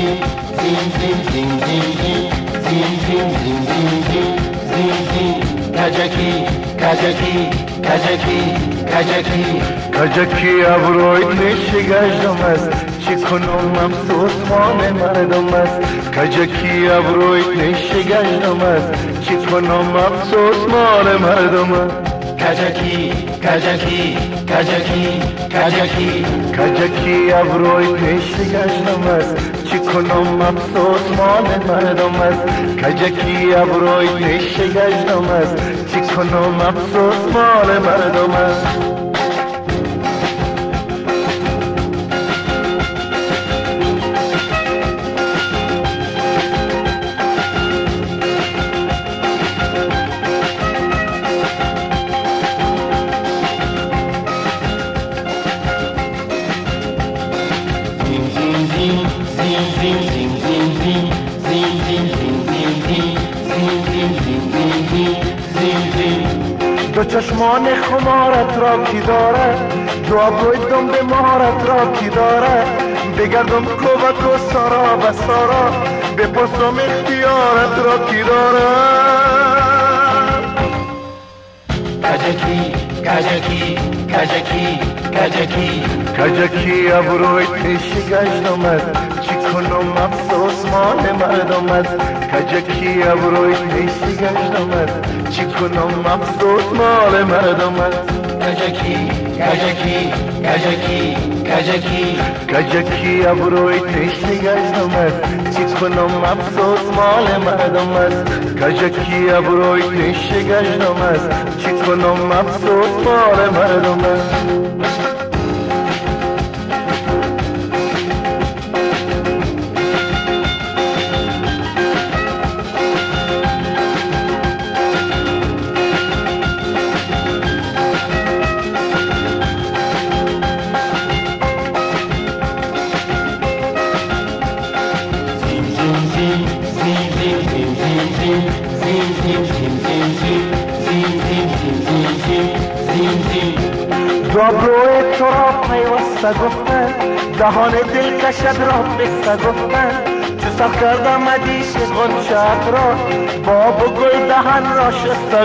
کجکی ابرویت نشگشتم است چی کنم افسوس مال مردم است کجکی ابرویت نشگشتم است چی کنم افسوس مال مردم است کجکی ابرویت نشگشتم است چی کنم افسوس مال مردم است کجکی ابرویت نشگشتم است چی کنم افسوس مال مردم است دو چشمان خمارت را کی دارد دو ابروی دم به مهارت را کی دارد بگردم کوبک و سارا و سارا بپرسم اختیارت را کی دارد کجکی ابروی نشگشتم است چی کنم افسوس مال مردم است کجکی ابروی نشگشتم است چی کنم افسوس مال مردم است کجکی ابروی نشگشتم است چی کنم افسوس مال مردم است کجکی ابروی نشگشتم است چی کنم افسوس مال مردم است دابروی تو را پیوسته گفتن دهان دل کشد را بسته گفتن چو سر کردم مدیش غنچت را باب و گل دهن را شسته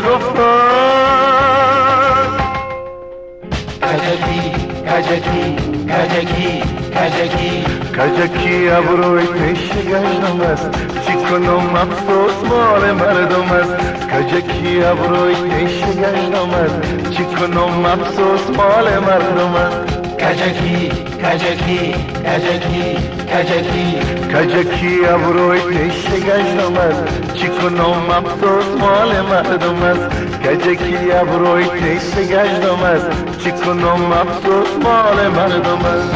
گفتن کجکی ابروی نشگشتم است چی کنم افسوس مال مردم است کجکی ابروی نشگشتم است چی کنم افسوس مال مردم است کجکی ابروی نشگشتم است چی کنم افسوس مال مردم است کجکی ابروی نشگشتم است چی کنم افسوس مال مردم است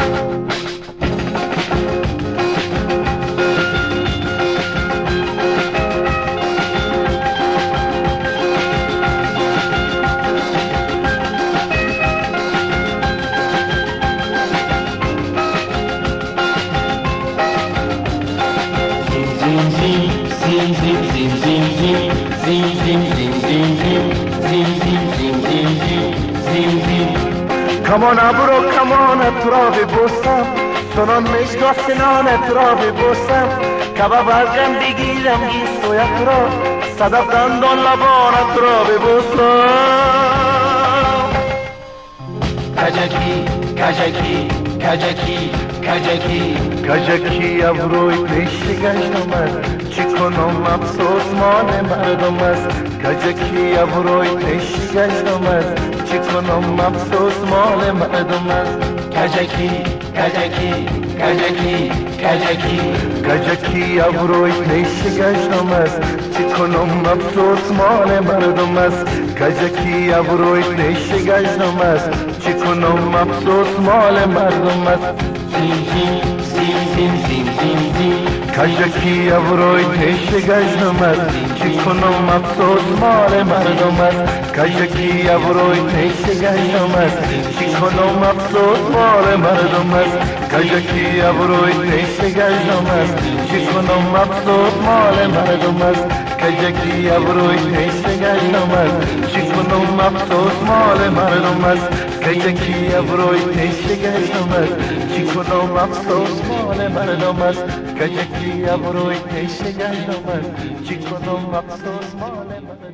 کمان ابرو کمانت را ببوسم سنان مشگاه سنانت را ببوسم کباب از غم بگیرم گیسویت را صدف دندان لبانت را ببوسم کجکی ابروی نشگشتم است چی کنم افسوس مال مردم است کجکی ابروی نشگشتم است چی کنم افسوس مال مردم است کجکی ابروی نشگشتم است چی کنم افسوس مال مردم است کجکی ابروی نشگشتم است چی کنم افسوس مال مردم است کجکی ابروی نشگشتم است چی کنم افسوس مال مردم است کجکی ابروی نشگشتم است چی کنم افسوس مال مردم است کجکی ابروی نشگشتم است چی کنم افسوس مال مردم است کجکی ابروی نشگشتم است چی کنم افسوس مال مردم است کجکی ابروی نشگشتم است چی کنم افسوس مال مردم است کجکی ابروی پیش گشتم است چی کنم افسوس مال مردم